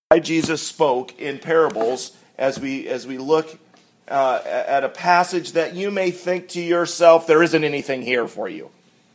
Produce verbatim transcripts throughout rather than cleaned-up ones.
why Jesus spoke in parables as we as we look uh, at a passage that you may think to yourself, there isn't anything here for you.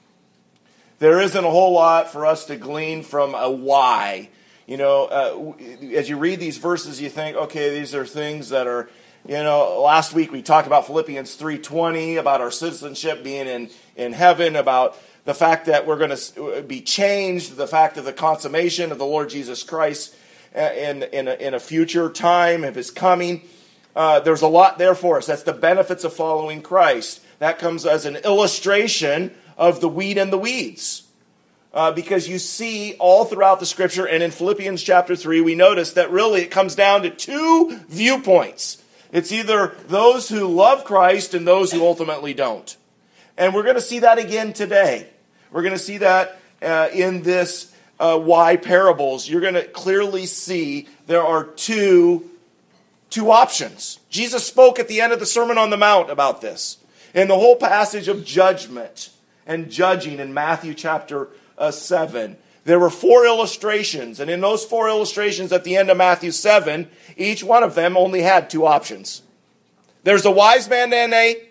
There isn't a whole lot for us to glean from a why. You know, uh, as you read these verses, you think, okay, these are things that are, you know, last week we talked about Philippians three twenty, about our citizenship being in, in heaven, about the fact that we're going to be changed, the fact of the consummation of the Lord Jesus Christ in, in, a, in a future time of his coming. Uh, there's a lot there for us. That's the benefits of following Christ. That comes as an illustration of the wheat and the weeds. Uh, because you see all throughout the Scripture, and in Philippians chapter three, we notice that really it comes down to two viewpoints. It's either those who love Christ and those who ultimately don't. And we're going to see that again today. We're going to see that uh, in this uh, why parables. You're going to clearly see there are two, two options. Jesus spoke at the end of the Sermon on the Mount about this. In the whole passage of judgment and judging in Matthew chapter uh, seven, there were four illustrations. And in those four illustrations at the end of Matthew seven, each one of them only had two options. There's a wise man and a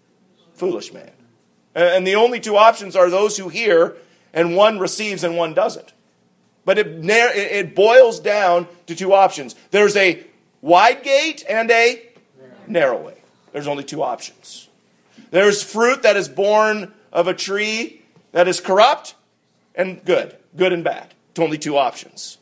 foolish man. And the only two options are those who hear, and one receives and one doesn't. But it, it boils down to two options. There's a wide gate and a narrow way. There's only two options. There's fruit that is born of a tree that is corrupt and good. Good and bad. It's only two options.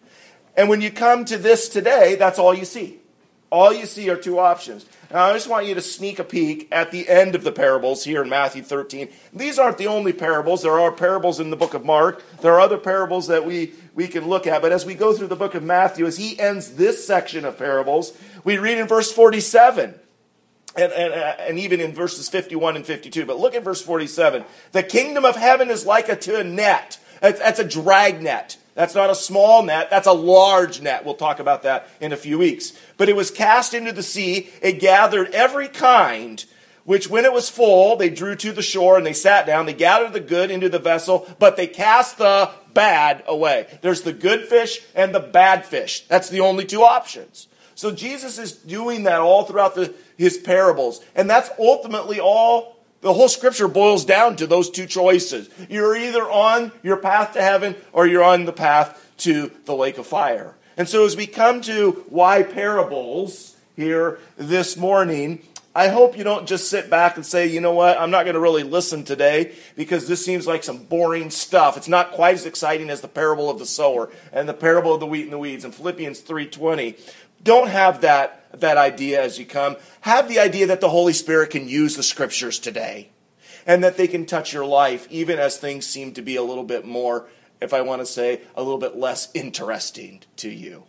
And when you come to this today, that's all you see. All you see are two options. Now, I just want you to sneak a peek at the end of the parables here in Matthew thirteen. These aren't the only parables. There are parables in the book of Mark. There are other parables that we, we can look at. But as we go through the book of Matthew, as he ends this section of parables, we read in verse forty-seven. And, and, and even in verses fifty-one and fifty-two. But look at verse forty-seven. The kingdom of heaven is like unto a net. That's, that's a drag net. That's not a small net. That's a large net. We'll talk about that in a few weeks. But it was cast into the sea. It gathered every kind, which when it was full, they drew to the shore and they sat down. They gathered the good into the vessel, but they cast the bad away. There's the good fish and the bad fish. That's the only two options. So Jesus is doing that all throughout the, his parables. And that's ultimately all. The whole Scripture boils down to those two choices. You're either on your path to heaven or you're on the path to the lake of fire. And so as we come to why parables here this morning, I hope you don't just sit back and say, you know what, I'm not going to really listen today because this seems like some boring stuff. It's not quite as exciting as the parable of the sower and the parable of the wheat and the weeds in Philippians three twenty. Don't have that, that idea as you come. Have the idea that the Holy Spirit can use the Scriptures today and that they can touch your life even as things seem to be a little bit more, if I want to say, a little bit less interesting to you.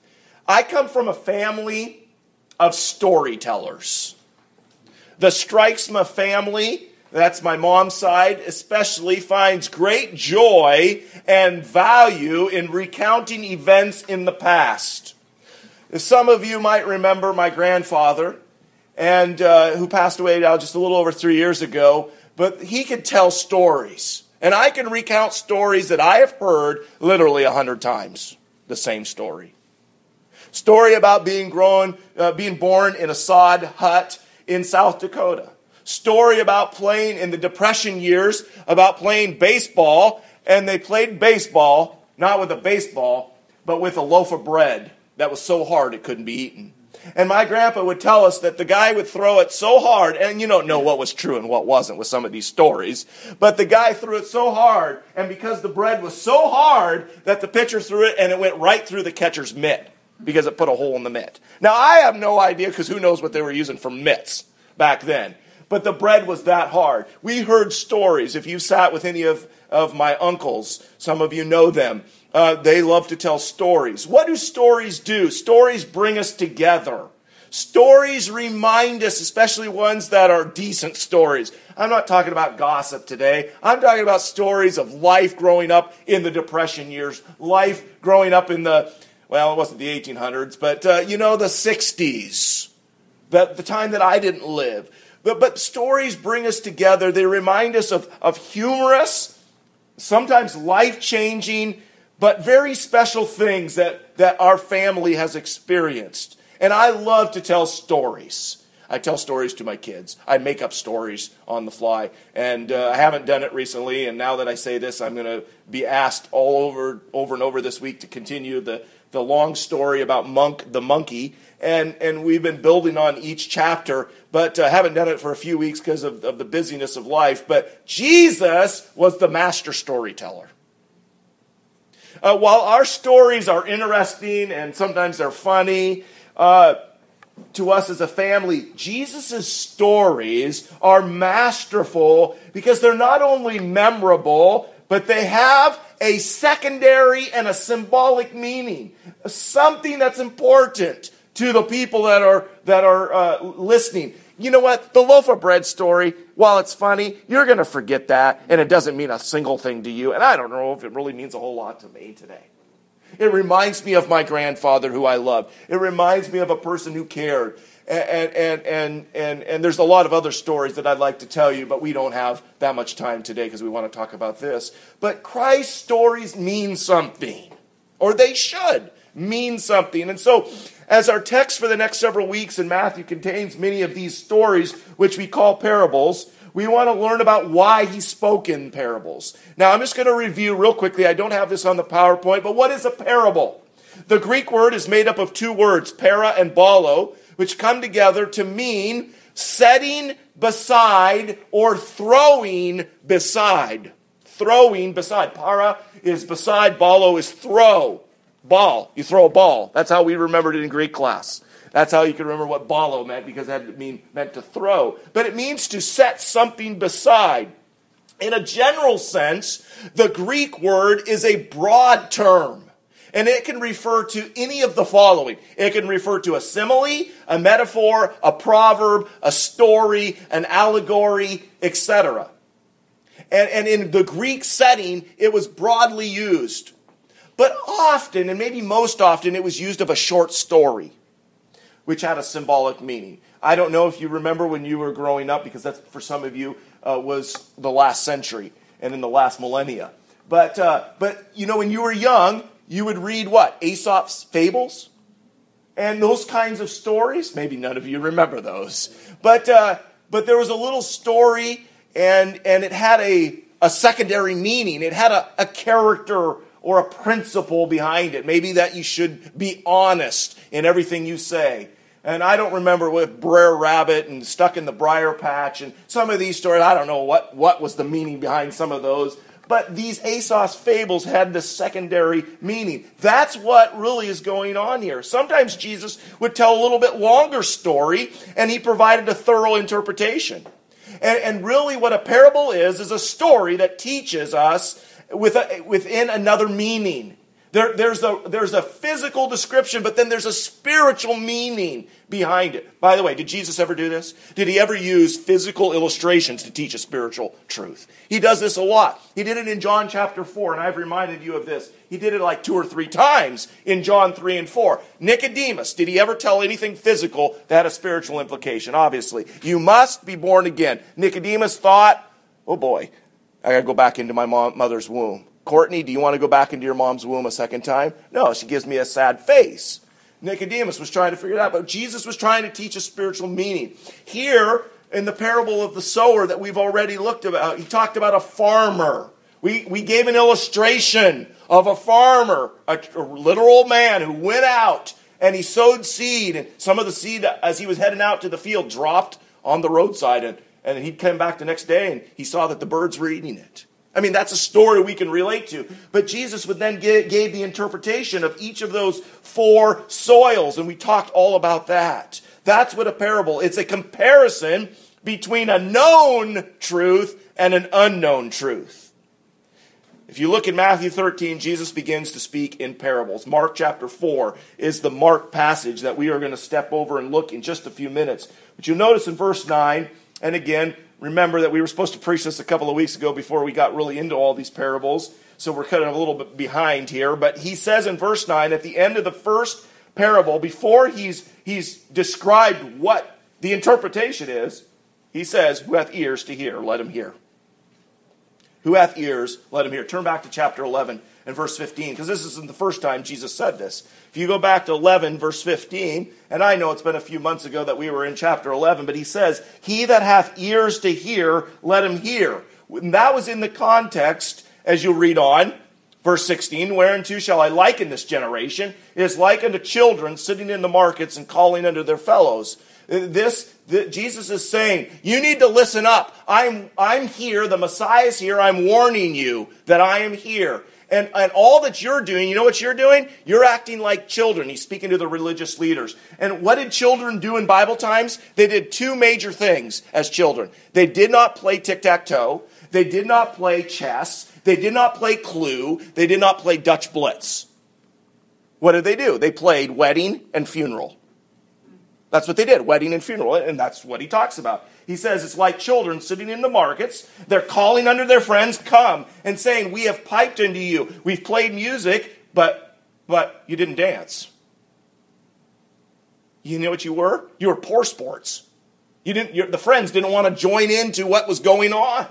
I come from a family of storytellers. The Strijksma family, that's my mom's side, especially finds great joy and value in recounting events in the past. Some of you might remember my grandfather, and uh, who passed away now just a little over three years ago, but he could tell stories. And I can recount stories that I have heard literally a hundred times, the same story. Story about being grown, uh, being born in a sod hut in South Dakota. Story about playing in the Depression years, about playing baseball, and they played baseball, not with a baseball, but with a loaf of bread that was so hard it couldn't be eaten. And my grandpa would tell us that the guy would throw it so hard, and you don't know what was true and what wasn't with some of these stories, but the guy threw it so hard, and because the bread was so hard that the pitcher threw it and it went right through the catcher's mitt because it put a hole in the mitt. Now, I have no idea because who knows what they were using for mitts back then. But the bread was that hard. We heard stories. If you sat with any of, of my uncles, some of you know them, Uh, they love to tell stories. What do stories do? Stories bring us together. Stories remind us, especially ones that are decent stories. I'm not talking about gossip today. I'm talking about stories of life growing up in the Depression years. Life growing up in the, well, it wasn't the eighteen hundreds, but, uh, you know, the sixties. The, the time that I didn't live. But, but stories bring us together. They remind us of, of humorous, sometimes life-changing but very special things that, that our family has experienced. And I love to tell stories. I tell stories to my kids. I make up stories on the fly. And uh, I haven't done it recently. And now that I say this, I'm going to be asked all over over and over this week to continue the, the long story about Monk the monkey. And and we've been building on each chapter, but I uh, haven't done it for a few weeks because of, of the busyness of life. But Jesus was the master storyteller. Uh, while our stories are interesting and sometimes they're funny, uh, to us as a family, Jesus' stories are masterful because they're not only memorable, but they have a secondary and a symbolic meaning, something that's important to the people that are that are uh, listening. You know what? The loaf of bread story, while it's funny, you're going to forget that, and it doesn't mean a single thing to you. And I don't know if it really means a whole lot to me today. It reminds me of my grandfather who I loved. It reminds me of a person who cared. And, and, and, and, and there's a lot of other stories that I'd like to tell you, but we don't have that much time today because we want to talk about this. But Christ's stories mean something, or they should mean something. And so, as our text for the next several weeks in Matthew contains many of these stories, which we call parables, we want to learn about why he spoke in parables. Now, I'm just going to review real quickly. I don't have this on the PowerPoint, but what is a parable? The Greek word is made up of two words, para and balo, which come together to mean setting beside or throwing beside. Throwing beside. Para is beside, balo is throw. Ball. You throw a ball. That's how we remembered it in Greek class. That's how you can remember what balo meant, because that mean, meant to throw. But it means to set something beside. In a general sense, the Greek word is a broad term. And it can refer to any of the following. It can refer to a simile, a metaphor, a proverb, a story, an allegory, et cetera. And, and in the Greek setting, it was broadly used. But often, and maybe most often, it was used of a short story, which had a symbolic meaning. I don't know if you remember when you were growing up, because that, for some of you, uh, was the last century and in the last millennia. But, uh, but you know, when you were young, you would read what? Aesop's Fables? And those kinds of stories. Maybe none of you remember those. But uh, but there was a little story, and, and it had a, a secondary meaning. It had a, a character or a principle behind it. Maybe that you should be honest in everything you say. And I don't remember with Brer Rabbit and Stuck in the Briar Patch and some of these stories. I don't know what, what was the meaning behind some of those. But these Aesop's fables had this secondary meaning. That's what really is going on here. Sometimes Jesus would tell a little bit longer story, and he provided a thorough interpretation. And, and really what a parable is, is a story that teaches us with a, within another meaning. There, there's, a, there's a physical description, but then there's a spiritual meaning behind it. By the way, did Jesus ever do this? Did he ever use physical illustrations to teach a spiritual truth? He does this a lot. He did it in John chapter four, and I've reminded you of this. He did it like two or three times in John three and four. Nicodemus, did he ever tell anything physical that had a spiritual implication? Obviously. You must be born again. Nicodemus thought, oh boy, I got to go back into my mom, mother's womb. Courtney, do you want to go back into your mom's womb a second time? No, she gives me a sad face. Nicodemus was trying to figure it out, but Jesus was trying to teach a spiritual meaning. Here, in the parable of the sower that we've already looked about, he talked about a farmer. We, we gave an illustration of a farmer, a, a literal man who went out and he sowed seed, and some of the seed, as he was heading out to the field, dropped on the roadside, and, and he'd come back the next day and he saw that the birds were eating it. I mean, that's a story we can relate to. But Jesus would then give, gave the interpretation of each of those four soils, and we talked all about that. That's what a parable is. It's a comparison between a known truth and an unknown truth. If you look in Matthew thirteen, Jesus begins to speak in parables. Mark chapter four is the Mark passage that we are going to step over and look in just a few minutes. But you'll notice in verse nine, and again, remember that we were supposed to preach this a couple of weeks ago before we got really into all these parables, so we're kind of a little bit behind here. But he says in verse nine, at the end of the first parable, before he's, he's described what the interpretation is, he says, who hath ears to hear, let him hear. Who hath ears, let him hear. Turn back to chapter eleven in verse fifteen, because this isn't the first time Jesus said this. If you go back to eleven, verse fifteen, and I know it's been a few months ago that we were in chapter eleven, but he says, he that hath ears to hear, let him hear. And that was in the context, as you read on, verse sixteen, whereunto shall I liken this generation? It is like unto children sitting in the markets and calling unto their fellows. This, the, Jesus is saying, you need to listen up. I'm, I'm here. The Messiah is here. I'm warning you that I am here. And, and all that you're doing, you know what you're doing? You're acting like children. He's speaking to the religious leaders. And what did children do in Bible times? They did two major things as children. They did not play tic-tac-toe. They did not play chess. They did not play Clue. They did not play Dutch Blitz. What did they do? They played wedding and funeral. That's what they did, wedding and funeral, and that's what he talks about. He says it's like children sitting in the markets. They're calling unto their friends, come, and saying, we have piped unto you. We've played music, but but you didn't dance. You know what you were? You were poor sports. You didn't. Your, the friends didn't want to join into what was going on.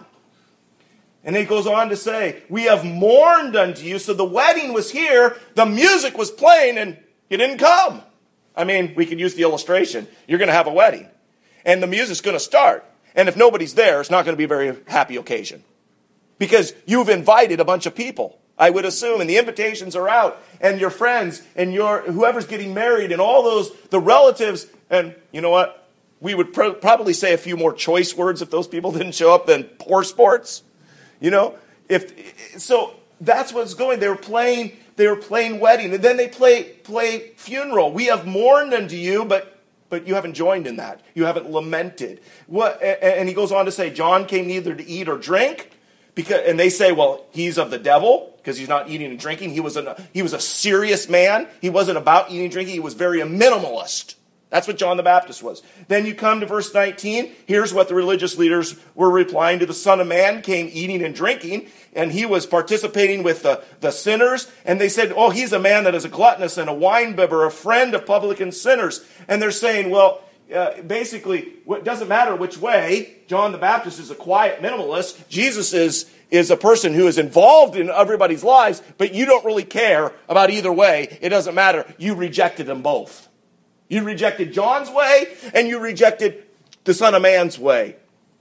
And he goes on to say, we have mourned unto you. So the wedding was here, the music was playing, and you didn't come. I mean, we could use the illustration. You're going to have a wedding, and the music's going to start. And if nobody's there, it's not going to be a very happy occasion. Because you've invited a bunch of people, I would assume, and the invitations are out, and your friends, and your whoever's getting married, and all those, the relatives, and you know what? We would pro- probably say a few more choice words if those people didn't show up than poor sports. You know? if So that's what's going. They were playing... They were playing wedding, and then they play play funeral. We have mourned unto you, but but you haven't joined in that. You haven't lamented. What? And he goes on to say, John came neither to eat or drink, because and they say, well, he's of the devil because he's not eating and drinking. He was a he was a serious man. He wasn't about eating and drinking. He was very a minimalist. That's what John the Baptist was. Then you come to verse nineteen. Here's what the religious leaders were replying to. The Son of Man came eating and drinking, and he was participating with the, the sinners. And they said, oh, he's a man that is a gluttonous and a winebibber, a friend of publican sinners. And they're saying, well, uh, basically, it doesn't matter which way. John the Baptist is a quiet minimalist. Jesus is, is a person who is involved in everybody's lives, but you don't really care about either way. It doesn't matter. You rejected them both. You rejected John's way, and you rejected the Son of Man's way.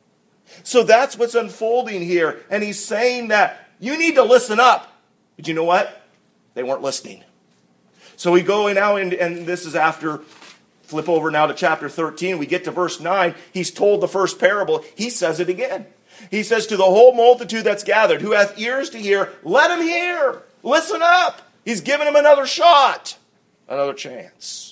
So that's what's unfolding here. And he's saying that you need to listen up. But you know what? They weren't listening. So we go now, and, and this is after, flip over now to chapter thirteen. We get to verse nine. He's told the first parable. He says it again. He says to the whole multitude that's gathered, who hath ears to hear, let him hear. Listen up. He's giving him another shot, another chance.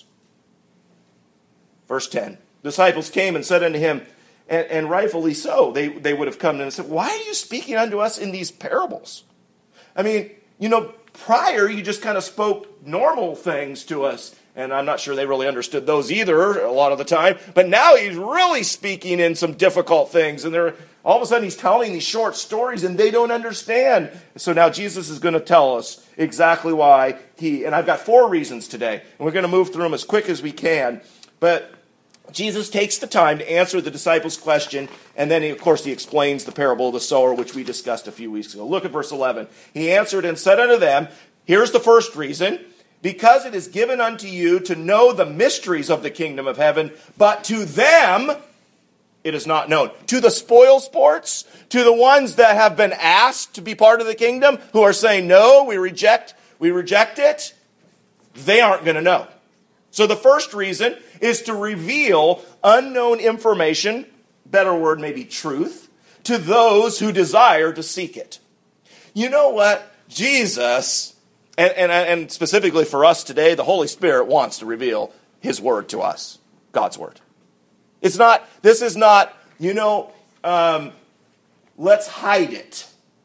Verse ten, disciples came and said unto him, and, and rightfully so, they, they would have come to him and said, why are you speaking unto us in these parables? I mean, you know, prior you just kind of spoke normal things to us, and I'm not sure they really understood those either a lot of the time, but now he's really speaking in some difficult things, and they're all of a sudden he's telling these short stories, and they don't understand. So now Jesus is going to tell us exactly why he, and I've got four reasons today, and we're going to move through them as quick as we can, but Jesus takes the time to answer the disciples' question, and then, he, of course, he explains the parable of the sower, which we discussed a few weeks ago. Look at verse eleven. He answered and said unto them, here's the first reason, because it is given unto you to know the mysteries of the kingdom of heaven, but to them it is not known. To the spoil sports, to the ones that have been asked to be part of the kingdom, who are saying, no, we reject, we reject it, they aren't going to know. So the first reason is to reveal unknown information, better word maybe truth, to those who desire to seek it. You know what? Jesus, and, and, and specifically for us today, the Holy Spirit wants to reveal his word to us, God's word. It's not, this is not, you know, um, let's hide it.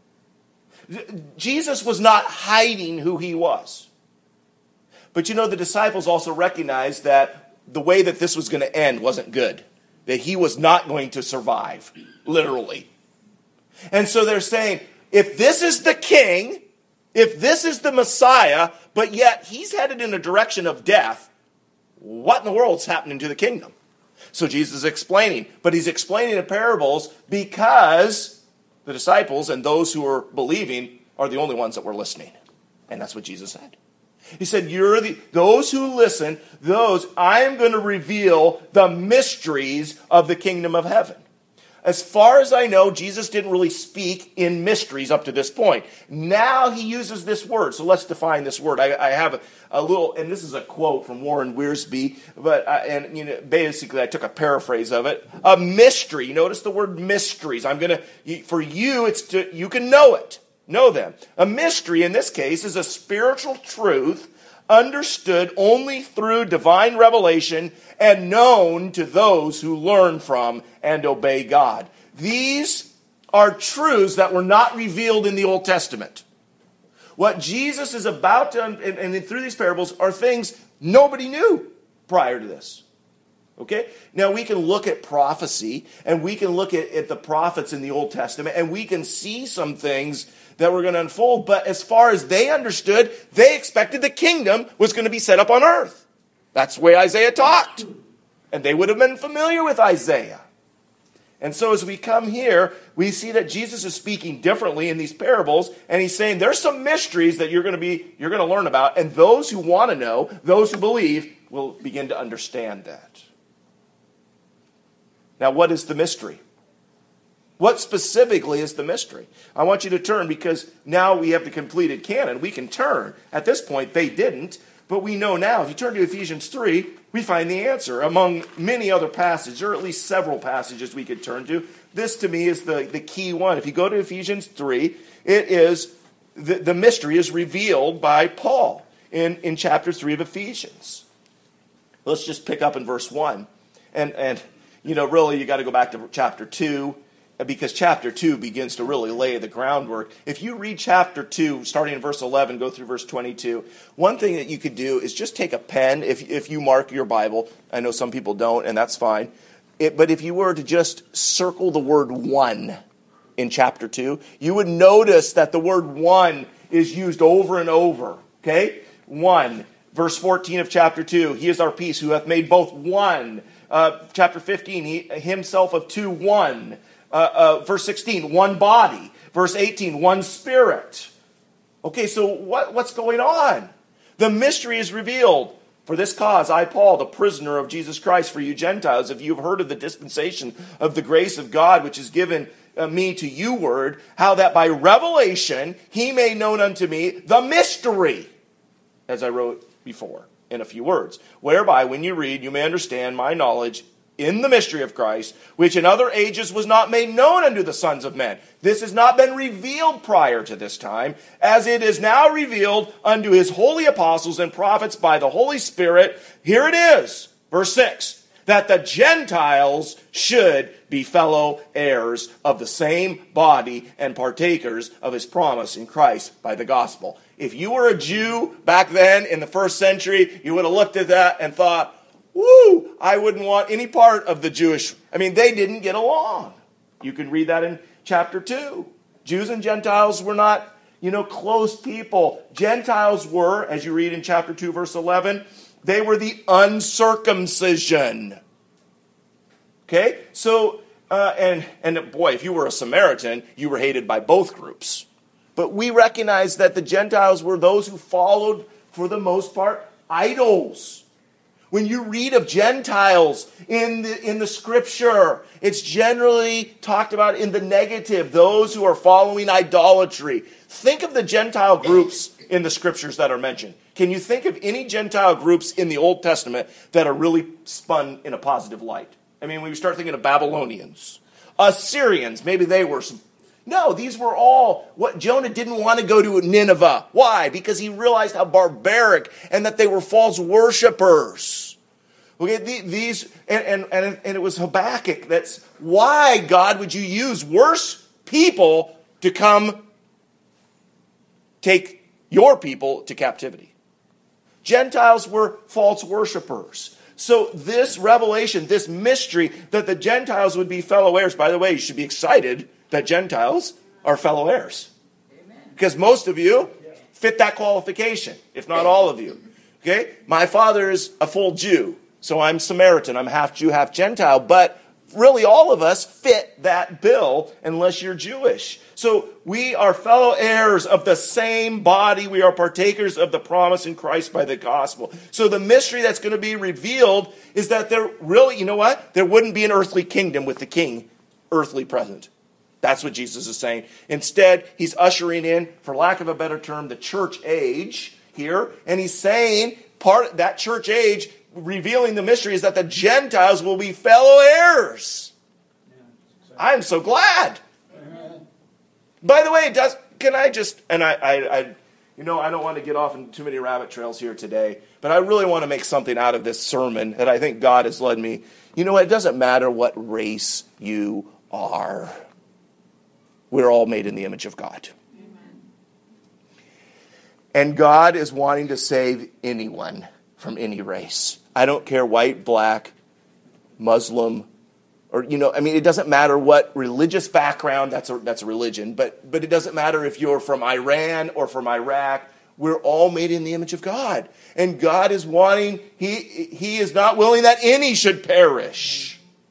Jesus was not hiding who he was. But you know, the disciples also recognized that the way that this was going to end wasn't good. That he was not going to survive, literally. And so they're saying, if this is the king, if this is the Messiah, but yet he's headed in a direction of death, what in the world's happening to the kingdom? So Jesus is explaining, but he's explaining in parables because the disciples and those who are believing are the only ones that were listening. And that's what Jesus said. He said, you're the, those who listen, those, I am going to reveal the mysteries of the kingdom of heaven. As far as I know, Jesus didn't really speak in mysteries up to this point. Now he uses this word. So let's define this word. I, I have a, a little, and this is a quote from Warren Wiersbe, but I, and you know, basically I took a paraphrase of it. A mystery. Notice the word mysteries. I'm going to, for you, it's to, you can know it. Know them. A mystery in this case is a spiritual truth understood only through divine revelation and known to those who learn from and obey God. These are truths that were not revealed in the Old Testament. What Jesus is about to, and, and through these parables, are things nobody knew prior to this. Okay? Now we can look at prophecy, and we can look at, at the prophets in the Old Testament, and we can see some things that were going to unfold. But as far as they understood, they expected the kingdom was going to be set up on earth. That's the way Isaiah talked. And they would have been familiar with Isaiah. And so as we come here, we see that Jesus is speaking differently in these parables, and he's saying there's some mysteries that you're going to be, you're going to learn about, and those who want to know, those who believe, will begin to understand that. Now, what is the mystery? What specifically is the mystery? I want you to turn, because now we have the completed canon. We can turn. At this point, they didn't, but we know now. If you turn to Ephesians three, we find the answer. Among many other passages, or at least several passages we could turn to, this to me is the, the key one. If you go to Ephesians three, it is, the, the mystery is revealed by Paul in, in chapter three of Ephesians. Let's just pick up in verse one. And, and you know, really, you got to go back to chapter two, because chapter two begins to really lay the groundwork. If you read chapter two, starting in verse eleven, go through verse twenty-two, one thing that you could do is just take a pen, if, if you mark your Bible. I know some people don't, and that's fine. It, but if you were to just circle the word one in chapter two, you would notice that the word one is used over and over. Okay? One. Verse fourteen of chapter two, he is our peace, who hath made both one. Uh, chapter fifteen, he, himself of two, one. Uh, uh, verse sixteen, one body. Verse eighteen, one spirit. Okay, so what, what's going on? The mystery is revealed. For this cause, I, Paul, the prisoner of Jesus Christ, for you Gentiles, if you have heard of the dispensation of the grace of God, which is given uh, me to you word, how that by revelation he made known unto me the mystery, as I wrote before in a few words, whereby when you read, you may understand my knowledge in the mystery of Christ, which in other ages was not made known unto the sons of men. This has not been revealed prior to this time, as it is now revealed unto his holy apostles and prophets by the Holy Spirit. Here it is, verse six, that the Gentiles should be fellow heirs of the same body and partakers of his promise in Christ by the gospel. If you were a Jew back then in the first century, you would have looked at that and thought, woo, I wouldn't want any part of the Jewish. I mean, they didn't get along. You can read that in chapter two. Jews and Gentiles were not, you know, close people. Gentiles were, as you read in chapter two, verse eleven, they were the uncircumcision. Okay? So, uh, and, and boy, if you were a Samaritan, you were hated by both groups. But we recognize that the Gentiles were those who followed, for the most part, idols. When you read of Gentiles in the, in the scripture, it's generally talked about in the negative, those who are following idolatry. Think of the Gentile groups in the scriptures that are mentioned. Can you think of any Gentile groups in the Old Testament that are really spun in a positive light? I mean, when you start thinking of Babylonians, Assyrians, maybe they were some. No, these were all what Jonah didn't want to go to Nineveh. Why? Because he realized how barbaric and that they were false worshipers. Okay, these and, and, and it was Habakkuk. That's why, God, would you use worse people to come take your people to captivity? Gentiles were false worshipers. So this revelation, this mystery that the Gentiles would be fellow heirs. By the way, you should be excited that Gentiles are fellow heirs. Amen. Because most of you fit that qualification, if not all of you. Okay? My father is a full Jew, so I'm Samaritan. I'm half Jew, half Gentile, but really all of us fit that bill unless you're Jewish. So we are fellow heirs of the same body. We are partakers of the promise in Christ by the gospel. So the mystery that's going to be revealed is that there really, you know what? There wouldn't be an earthly kingdom with the king earthly present. That's what Jesus is saying. Instead, he's ushering in, for lack of a better term, the church age here. And he's saying part of that church age, revealing the mystery, is that the Gentiles will be fellow heirs. I'm so glad. Amen. By the way, it does. Can I just, and I, I, I, you know, I don't want to get off into too many rabbit trails here today, but I really want to make something out of this sermon that I think God has led me. You know, it doesn't matter what race you are. We're all made in the image of God. Amen. And God is wanting to save anyone from any race. I don't care, white, black, Muslim, or, you know, I mean, it doesn't matter what religious background, that's a, that's a religion, but, but it doesn't matter if you're from Iran or from Iraq. We're all made in the image of God. And God is wanting, he, he is not willing that any should perish.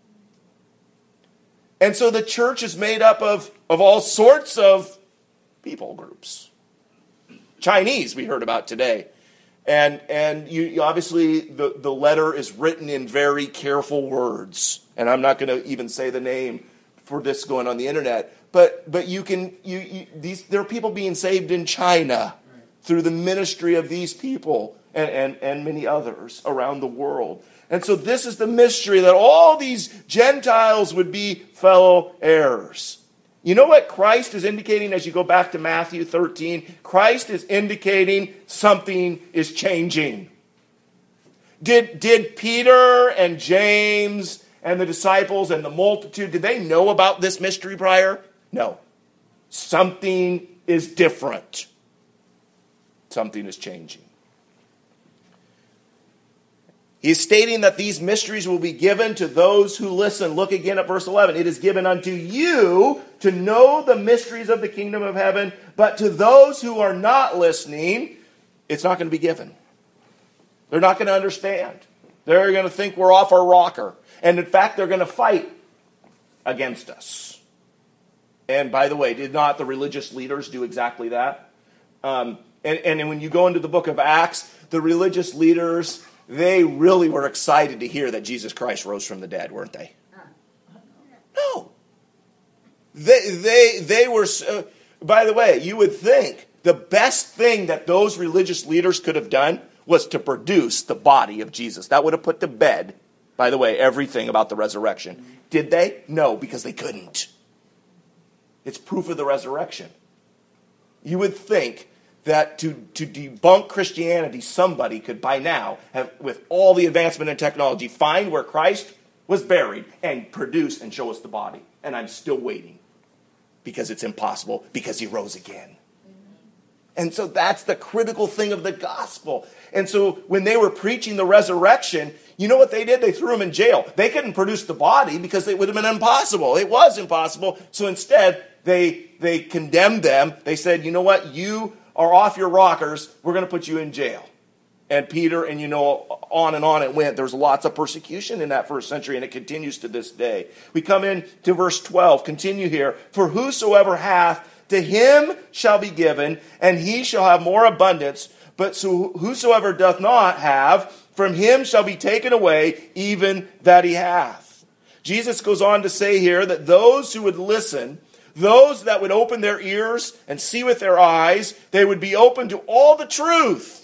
And so the church is made up of, of all sorts of people groups. Chinese, we heard about today. And and you, you obviously, the, the letter is written in very careful words. And I'm not going to even say the name for this going on the internet. But but you can, you, you these there are people being saved in China through the ministry of these people and, and, and many others around the world. And so this is the mystery, that all these Gentiles would be fellow heirs. You know what Christ is indicating as you go back to Matthew thirteen? Christ is indicating something is changing. Did, did Peter and James and the disciples and the multitude, did they know about this mystery prior? No. Something is different. Something is changing. He's stating that these mysteries will be given to those who listen. Look again at verse eleven. It is given unto you to know the mysteries of the kingdom of heaven, but to those who are not listening, it's not going to be given. They're not going to understand. They're going to think we're off our rocker. And in fact, they're going to fight against us. And by the way, did not the religious leaders do exactly that? Um, and, and when you go into the book of Acts, the religious leaders, they really were excited to hear that Jesus Christ rose from the dead, weren't they? No. They, they, they were, uh, by the way, you would think the best thing that those religious leaders could have done was to produce the body of Jesus. That would have put to bed, by the way, everything about the resurrection. Did they? No, because they couldn't. It's proof of the resurrection. You would think that to, to debunk Christianity, somebody could by now, have, with all the advancement in technology, find where Christ was buried and produce and show us the body. And I'm still waiting because it's impossible, because he rose again. And so that's the critical thing of the gospel. And so when they were preaching the resurrection, you know what they did? They threw him in jail. They couldn't produce the body because it would have been impossible. It was impossible. So instead, they, they condemned them. They said, you know what? You are off your rockers. We're going to put you in jail. And Peter, and you know, on and on it went. There's lots of persecution in that first century, and it continues to this day. We come in to verse twelve. Continue here. For whosoever hath, to him shall be given, and he shall have more abundance. But so whosoever doth not have, from him shall be taken away, even that he hath. Jesus goes on to say here that those who would listen, those that would open their ears and see with their eyes, they would be open to all the truth.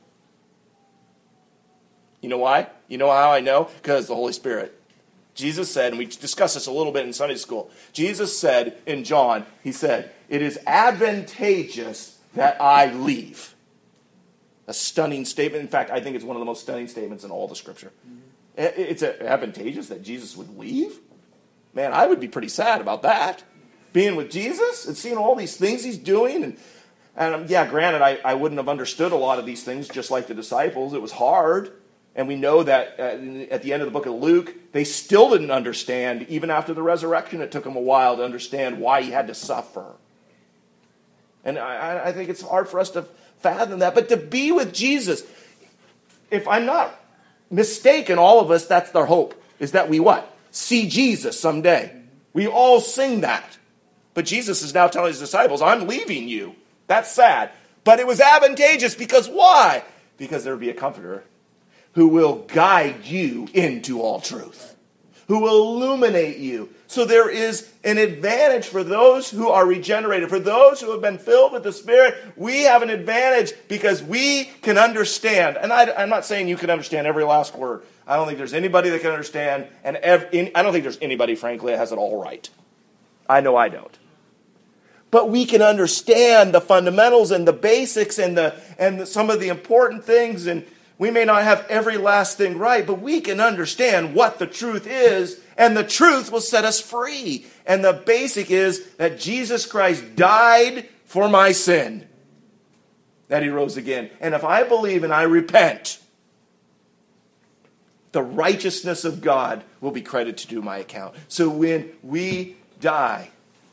You know why? You know how I know? Because the Holy Spirit. Jesus said, and we discussed this a little bit in Sunday school. Jesus said in John, he said, it is advantageous that I leave. A stunning statement. In fact, I think it's one of the most stunning statements in all the Scripture. Mm-hmm. It's advantageous that Jesus would leave? Man, I would be pretty sad about that. Being with Jesus and seeing all these things he's doing. And, and yeah, granted, I, I wouldn't have understood a lot of these things just like the disciples. It was hard. And we know that uh, at the end of the book of Luke, they still didn't understand. Even after the resurrection, it took them a while to understand why he had to suffer. And I, I think it's hard for us to fathom that. But to be with Jesus, if I'm not mistaken, all of us, that's their hope, is that we what? see Jesus someday. We all sing that. But Jesus is now telling his disciples, I'm leaving you. That's sad. But it was advantageous because why? Because there will be a comforter who will guide you into all truth, who will illuminate you. So there is an advantage for those who are regenerated, for those who have been filled with the Spirit. We have an advantage because we can understand. And I, I'm not saying you can understand every last word. I don't think there's anybody that can understand, and every, I don't think there's anybody, frankly, that has it all right. I know I don't. But we can understand the fundamentals and the basics and the and the, some of the important things. And we may not have every last thing right, but we can understand what the truth is. And the truth will set us free. And the basic is that Jesus Christ died for my sin. That he rose again. And if I believe and I repent, the righteousness of God will be credited to my account. So when we die,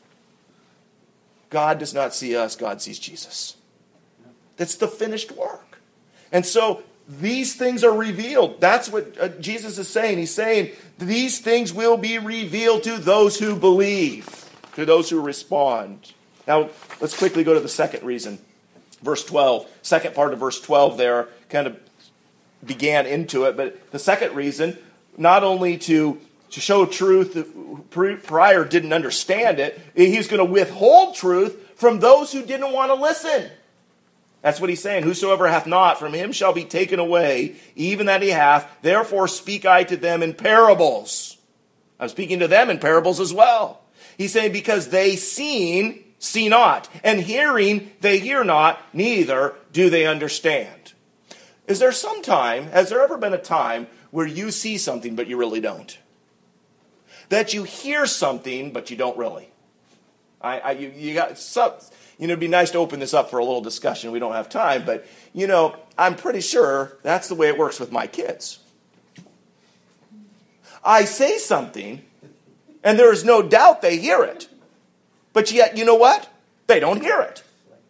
God does not see us, God sees Jesus. That's the finished work. And so these things are revealed. That's what uh, Jesus is saying. He's saying these things will be revealed to those who believe, to those who respond. Now, let's quickly go to the second reason. Verse twelve, second part of verse twelve there kind of began into it. But the second reason, not only to To show truth, prior didn't understand it. He's going to withhold truth from those who didn't want to listen. That's what he's saying. Whosoever hath not, from him shall be taken away, even that he hath. Therefore speak I to them in parables. I'm speaking to them in parables as well. He's saying because they seen, see not. And hearing, they hear not, neither do they understand. Is there some time, has there ever been a time where you see something but you really don't? That you hear something, but you don't really. I, I you, you got some, you know, it'd be nice to open this up for a little discussion. We don't have time, but you know, I'm pretty sure that's the way it works with my kids. I say something, and there is no doubt they hear it, but yet, you know what? They don't hear it.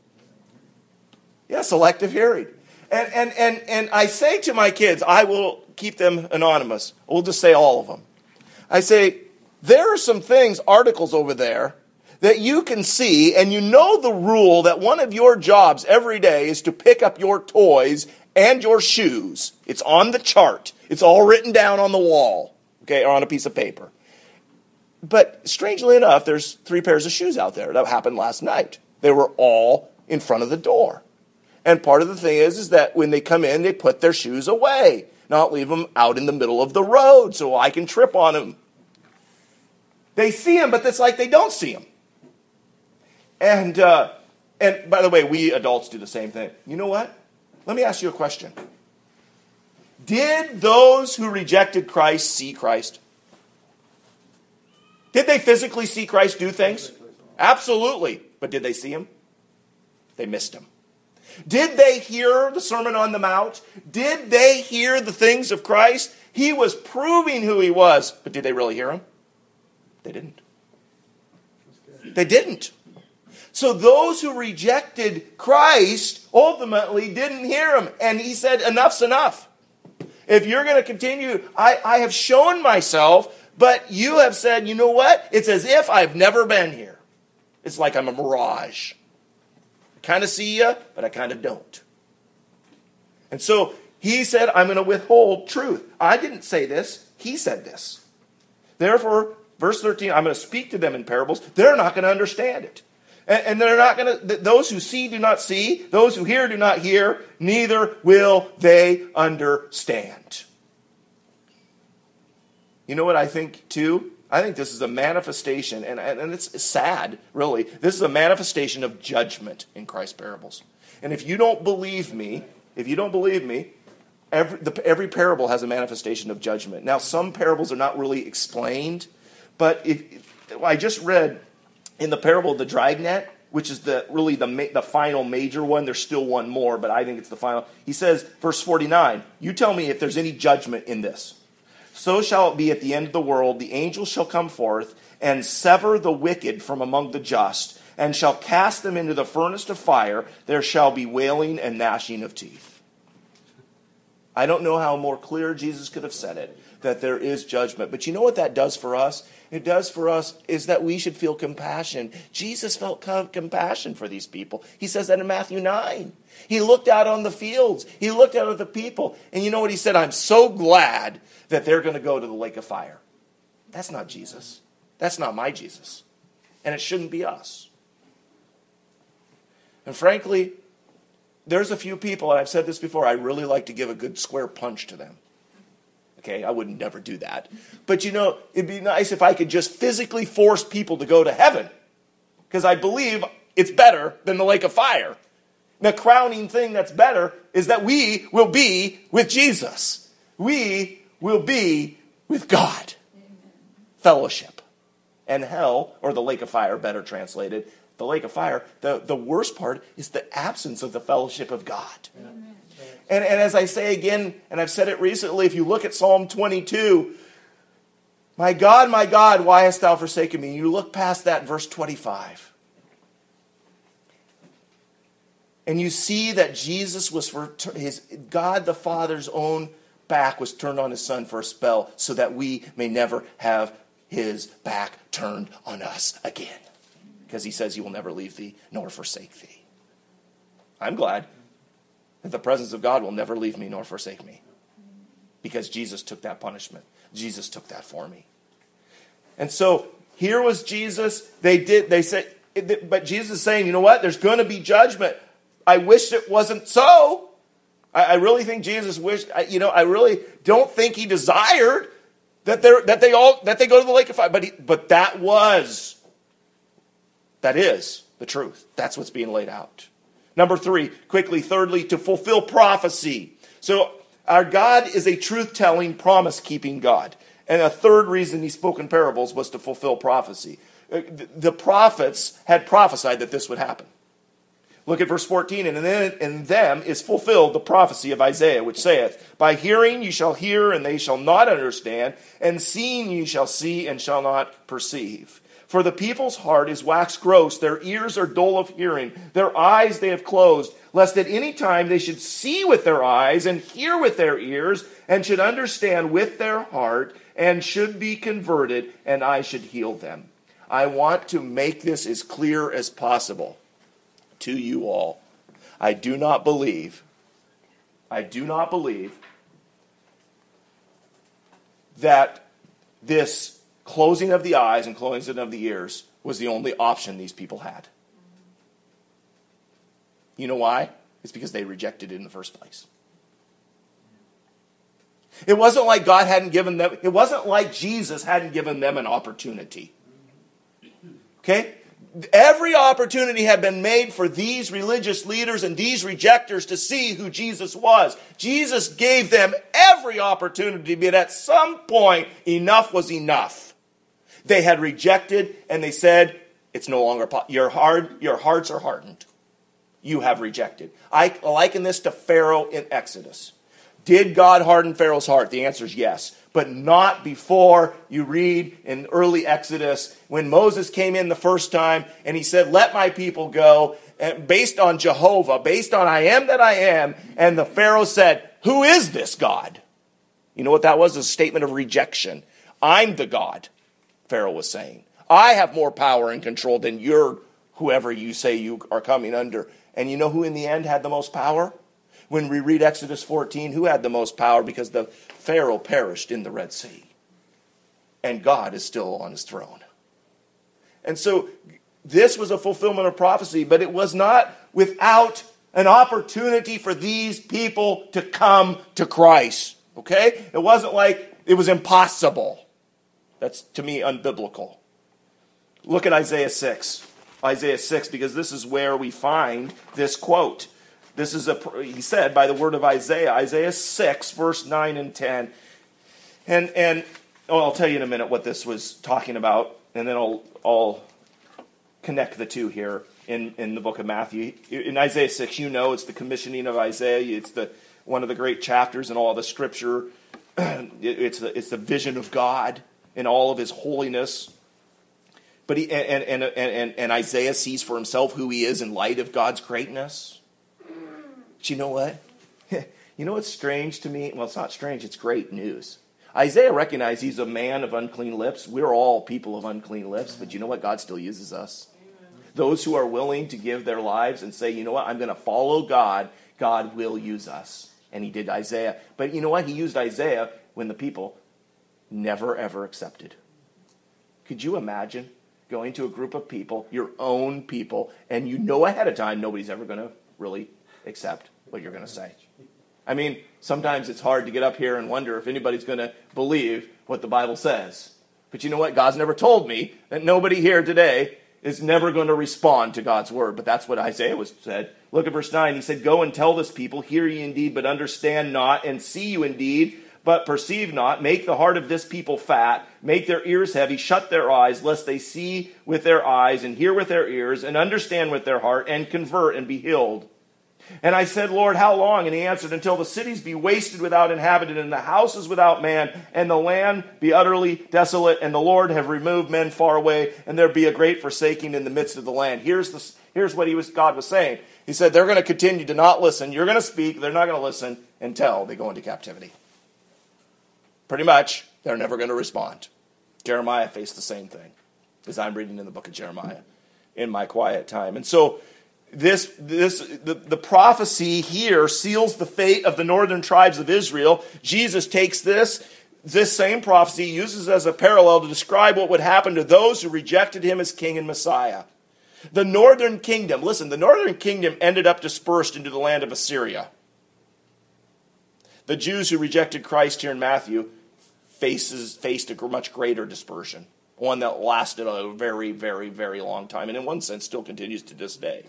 Yeah, selective hearing. And and and and I say to my kids, I will keep them anonymous. We'll just say all of them. I say, there are some things, articles over there, that you can see, and you know the rule that one of your jobs every day is to pick up your toys and your shoes. It's on the chart. It's all written down on the wall, okay, or on a piece of paper. But strangely enough, there's three pairs of shoes out there. That happened last night. They were all in front of the door. And part of the thing is, is that when they come in, they put their shoes away, not leave them out in the middle of the road so I can trip on them. They see him, but it's like they don't see him. And uh, and by the way, we adults do the same thing. You know what? Let me ask you a question. Did those who rejected Christ see Christ? Did they physically see Christ do things? Absolutely. But did they see him? They missed him. Did they hear the Sermon on the Mount? Did they hear the things of Christ? He was proving who he was. But did they really hear him? They didn't. They didn't. So those who rejected Christ ultimately didn't hear him. And he said, enough's enough. If you're going to continue, I, I have shown myself, but you have said, you know what? It's as if I've never been here. It's like I'm a mirage. I kind of see you, but I kind of don't. And so he said, I'm going to withhold truth. I didn't say this. He said this. Therefore, verse thirteen, I'm going to speak to them in parables. They're not going to understand it. And, and they're not going to, those who see do not see, those who hear do not hear, neither will they understand. You know what I think too? I think this is a manifestation, and, and it's sad, really. This is a manifestation of judgment in Christ's parables. And if you don't believe me, if you don't believe me, every, the, every parable has a manifestation of judgment. Now, some parables are not really explained, but if, if I just read in the parable of the dragnet, which is the really the the final major one. There's still one more, but I think it's the final. He says, verse forty-nine, you tell me if there's any judgment in this. So shall it be at the end of the world. The angels shall come forth and sever the wicked from among the just, and shall cast them into the furnace of fire. There shall be wailing and gnashing of teeth. I don't know how more clear Jesus could have said it, that there is judgment. But you know what that does for us? It does for us is that we should feel compassion. Jesus felt compassion for these people. He says that in Matthew nine. He looked out on the fields. He looked out at the people. And you know what he said? I'm so glad that they're going to go to the lake of fire. That's not Jesus. That's not my Jesus. And it shouldn't be us. And frankly, there's a few people, and I've said this before, I really like to give a good square punch to them. Okay, I would never do that. But you know, it'd be nice if I could just physically force people to go to heaven. Because I believe it's better than the lake of fire. The crowning thing that's better is that we will be with Jesus. We will be with God. Amen. Fellowship. And hell, or the lake of fire, better translated, the lake of fire, the, the worst part is the absence of the fellowship of God. Amen. And, and as I say again, and I've said it recently, if you look at Psalm twenty-two, my God, my God, why hast thou forsaken me? You look past that, verse twenty-five. And you see that Jesus was for his, God the Father's own back was turned on his Son for a spell so that we may never have his back turned on us again. Because he says he will never leave thee nor forsake thee. I'm glad that the presence of God will never leave me nor forsake me. Because Jesus took that punishment. Jesus took that for me. And so here was Jesus. They did, they said, but Jesus is saying, you know what? There's going to be judgment. I wish it wasn't so. I, I really think Jesus wished, I, you know, I really don't think he desired that they that they all that they go to the lake of fire. But he, but that was, that is the truth. That's what's being laid out. Number three, quickly, thirdly, to fulfill prophecy. So our God is a truth-telling, promise-keeping God. And a third reason he spoke in parables was to fulfill prophecy. The prophets had prophesied that this would happen. Look at verse fourteen. And then in them is fulfilled the prophecy of Isaiah, which saith, by hearing you shall hear, and they shall not understand, and seeing you shall see, and shall not perceive. For the people's heart is waxed gross, their ears are dull of hearing, their eyes they have closed, lest at any time they should see with their eyes, and hear with their ears, and should understand with their heart, and should be converted, and I should heal them. I want to make this as clear as possible to you all. I do not believe, I do not believe that this closing of the eyes and closing of the ears was the only option these people had. You know why? It's because they rejected it in the first place. It wasn't like God hadn't given them, it wasn't like Jesus hadn't given them an opportunity. Okay? Every opportunity had been made for these religious leaders and these rejectors to see who Jesus was. Jesus gave them every opportunity, but at some point, enough was enough. They had rejected, and they said, it's no longer, po- your, hard, your hearts are hardened. You have rejected. I liken this to Pharaoh in Exodus. Did God harden Pharaoh's heart? The answer is yes. But not before you read in early Exodus when Moses came in the first time and he said, let my people go, and based on Jehovah, based on I am that I am. And the Pharaoh said, who is this God? You know what that was? A statement of rejection. I'm the God, Pharaoh was saying. I have more power and control than your whoever you say you are coming under. And you know who in the end had the most power? When we read Exodus fourteen, who had the most power? Because the Pharaoh perished in the Red Sea. And God is still on his throne. And so this was a fulfillment of prophecy, but it was not without an opportunity for these people to come to Christ. Okay? It wasn't like it was impossible. That's, to me, unbiblical. Look at Isaiah six. Isaiah six, because this is where we find this quote. This is, a he said, by the word of Isaiah, Isaiah six, verse nine and ten. And, and oh, I'll tell you in a minute what this was talking about, and then I'll, I'll connect the two here in, in the book of Matthew. In Isaiah six, you know it's the commissioning of Isaiah. It's the one of the great chapters in all the scripture. It's the, it's the vision of God in all of his holiness. But he, and, and, and, and, and Isaiah sees for himself who he is in light of God's greatness. But you know what? You know what's strange to me? Well, it's not strange. It's great news. Isaiah recognized he's a man of unclean lips. We're all people of unclean lips, but you know what? God still uses us. Those who are willing to give their lives and say, you know what? I'm going to follow God. God will use us. And he did Isaiah. But you know what? He used Isaiah when the people never, ever accepted. Could you imagine going to a group of people, your own people, and you know ahead of time nobody's ever going to really accept what you're going to say? I mean, sometimes it's hard to get up here and wonder if anybody's going to believe what the Bible says. But you know what? God's never told me that nobody here today is never going to respond to God's word. But that's what Isaiah was said. Look at verse nine. He said, go and tell this people, hear ye indeed, but understand not, and see you indeed, but perceive not. Make the heart of this people fat, make their ears heavy, shut their eyes, lest they see with their eyes, and hear with their ears, and understand with their heart, and convert, and be healed. And I said, Lord, how long? And he answered, until the cities be wasted without inhabitant, and the houses without man, and the land be utterly desolate, and the Lord have removed men far away, and there be a great forsaking in the midst of the land. Here's the, here's what he was, God was saying. He said, they're going to continue to not listen. You're going to speak. They're not going to listen until they go into captivity. Pretty much, they're never going to respond. Jeremiah faced the same thing as I'm reading in the book of Jeremiah in my quiet time. And so This, this, the, the prophecy here seals the fate of the northern tribes of Israel. Jesus takes this, this same prophecy, uses it as a parallel to describe what would happen to those who rejected him as king and Messiah. The northern kingdom, listen, the northern kingdom ended up dispersed into the land of Assyria. The Jews who rejected Christ here in Matthew faces, faced a much greater dispersion, one that lasted a very, very, very long time, and in one sense still continues to this day.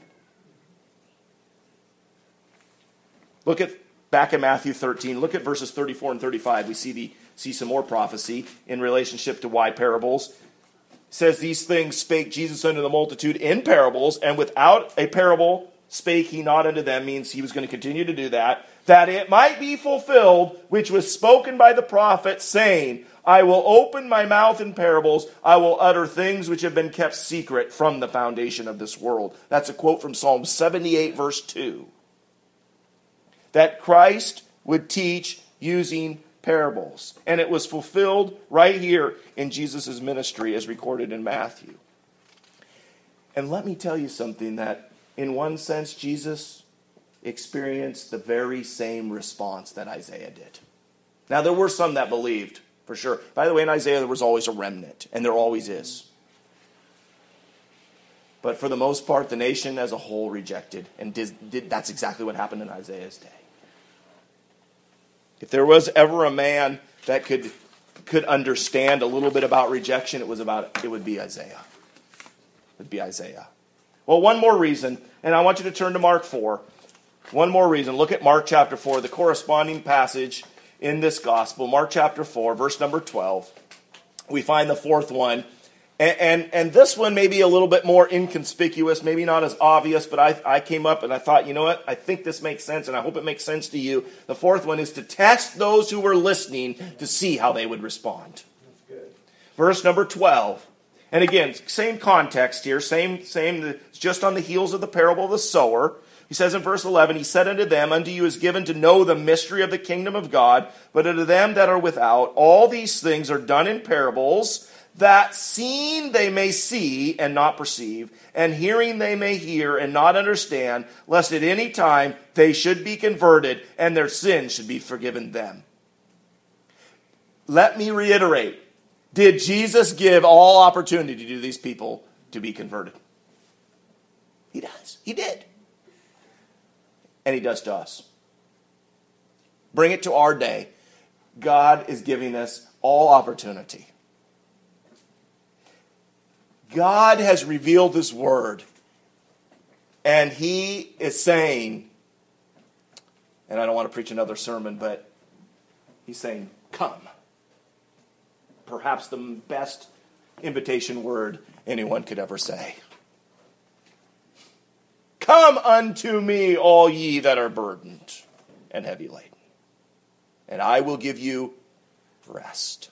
Look at back in Matthew thirteen. Look at verses thirty-four and thirty-five. We see the see some more prophecy in relationship to why parables. It says, these things spake Jesus unto the multitude in parables, and without a parable spake he not unto them, means he was going to continue to do that, that it might be fulfilled, which was spoken by the prophet, saying, I will open my mouth in parables, I will utter things which have been kept secret from the foundation of this world. That's a quote from Psalm seventy-eight, verse two. That Christ would teach using parables. And it was fulfilled right here in Jesus' ministry as recorded in Matthew. And let me tell you something, that in one sense Jesus experienced the very same response that Isaiah did. Now there were some that believed, for sure. By the way, in Isaiah there was always a remnant, and there always is. But for the most part, the nation as a whole rejected, and did, did, that's exactly what happened in Isaiah's day. If there was ever a man that could could understand a little bit about rejection, it was about it would be Isaiah. It would be Isaiah. Well, one more reason, and I want you to turn to Mark four. One more reason. Look at Mark chapter four, the corresponding passage in this gospel. Mark chapter four, verse number twelve. We find the fourth one. And, and, and this one may be a little bit more inconspicuous, maybe not as obvious, but I, I came up and I thought, you know what? I think this makes sense, and I hope it makes sense to you. The fourth one is to test those who were listening to see how they would respond. That's good. Verse number twelve. And again, same context here, same, same, it's just on the heels of the parable of the sower. He says in verse eleven, he said unto them, unto you is given to know the mystery of the kingdom of God, but unto them that are without, all these things are done in parables, that seeing they may see and not perceive, and hearing they may hear and not understand, lest at any time they should be converted and their sins should be forgiven them. Let me reiterate. Did Jesus give all opportunity to these people to be converted? He does. He did. And he does to us. Bring it to our day. God is giving us all opportunity. God has revealed his word, and he is saying, and I don't want to preach another sermon, but he's saying, come. Perhaps the best invitation word anyone could ever say. Come unto me, all ye that are burdened and heavy laden, and I will give you rest.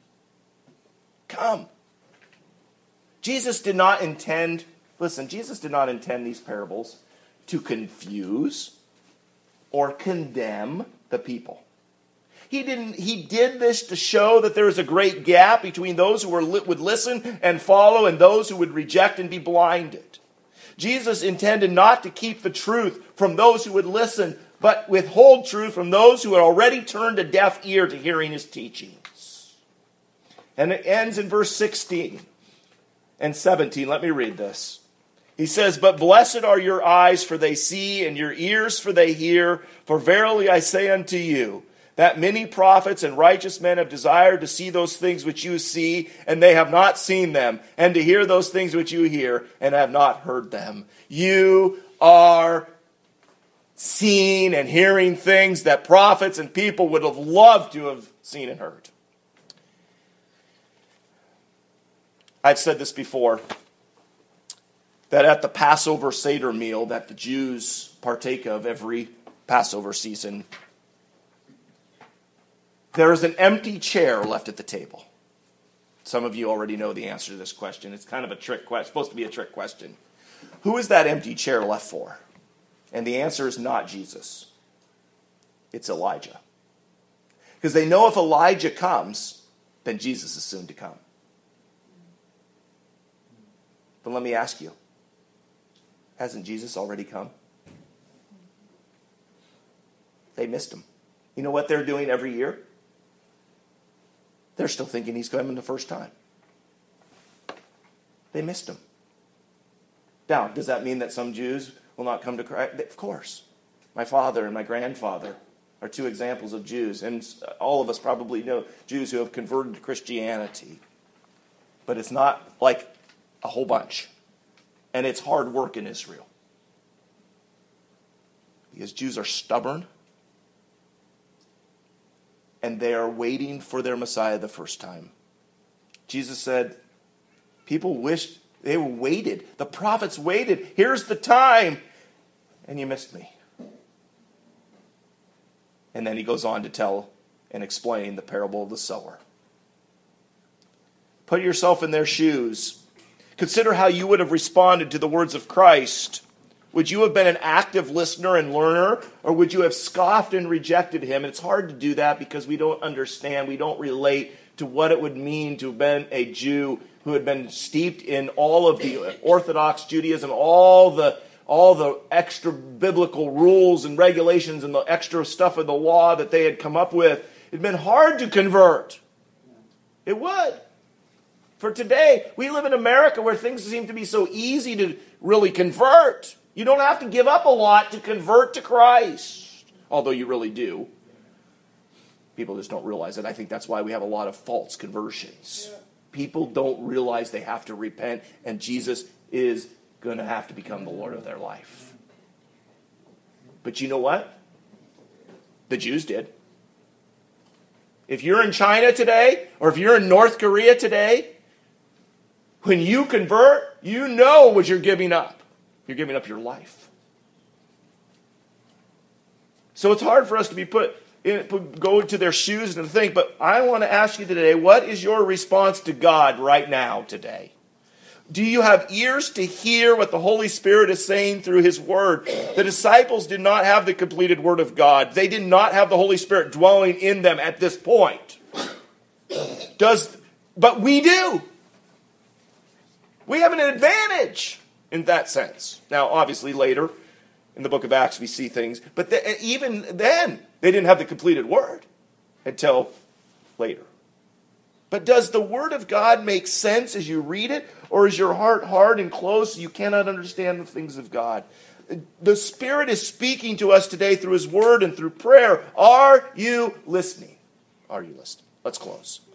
Come. Jesus did not intend, listen, Jesus did not intend these parables to confuse or condemn the people. He didn't. He did this to show that there is a great gap between those who were, would listen and follow and those who would reject and be blinded. Jesus intended not to keep the truth from those who would listen, but withhold truth from those who had already turned a deaf ear to hearing his teachings. And it ends in verse sixteen and seventeen. Let me read this. He says, "But blessed are your eyes, for they see, and your ears, for they hear. For verily I say unto you, that many prophets and righteous men have desired to see those things which you see, and they have not seen them, and to hear those things which you hear, and have not heard them." You are seeing and hearing things that prophets and people would have loved to have seen and heard. I've said this before, that at the Passover Seder meal that the Jews partake of every Passover season, there is an empty chair left at the table. Some of you already know the answer to this question. It's kind of a trick question. It's supposed to be a trick question. Who is that empty chair left for? And the answer is not Jesus. It's Elijah. Because they know if Elijah comes, then Jesus is soon to come. But let me ask you, hasn't Jesus already come? They missed him. You know what they're doing every year? They're still thinking he's coming the first time. They missed him. Now, does that mean that some Jews will not come to Christ? Of course. My father and my grandfather are two examples of Jews. And all of us probably know Jews who have converted to Christianity. But it's not like a whole bunch. And it's hard work in Israel. Because Jews are stubborn. And they are waiting for their Messiah the first time. Jesus said, people wished, they waited. The prophets waited. Here's the time. And you missed me. And then he goes on to tell and explain the parable of the sower. Put yourself in their shoes. Consider how you would have responded to the words of Christ. Would you have been an active listener and learner, or would you have scoffed and rejected him? And it's hard to do that because we don't understand, we don't relate to what it would mean to have been a Jew who had been steeped in all of the Orthodox Judaism, all the all the extra biblical rules and regulations and the extra stuff of the law that they had come up with. It'd been hard to convert. It would. For today, we live in America where things seem to be so easy to really convert. You don't have to give up a lot to convert to Christ. Although you really do. People just don't realize it. I think that's why we have a lot of false conversions. Yeah. People don't realize they have to repent, and Jesus is going to have to become the Lord of their life. But you know what? The Jews did. If you're in China today, or if you're in North Korea today, when you convert, you know what you're giving up. You're giving up your life. So it's hard for us to be put, in, put go into their shoes and to think, but I want to ask you today, what is your response to God right now today? Do you have ears to hear what the Holy Spirit is saying through His Word? The disciples did not have the completed Word of God. They did not have the Holy Spirit dwelling in them at this point. Does, but we do. We have an advantage in that sense. Now, obviously, later in the book of Acts, we see things. But the, even then, they didn't have the completed Word until later. But does the Word of God make sense as you read it? Or is your heart hard and closed so you cannot understand the things of God? The Spirit is speaking to us today through His Word and through prayer. Are you listening? Are you listening? Let's close.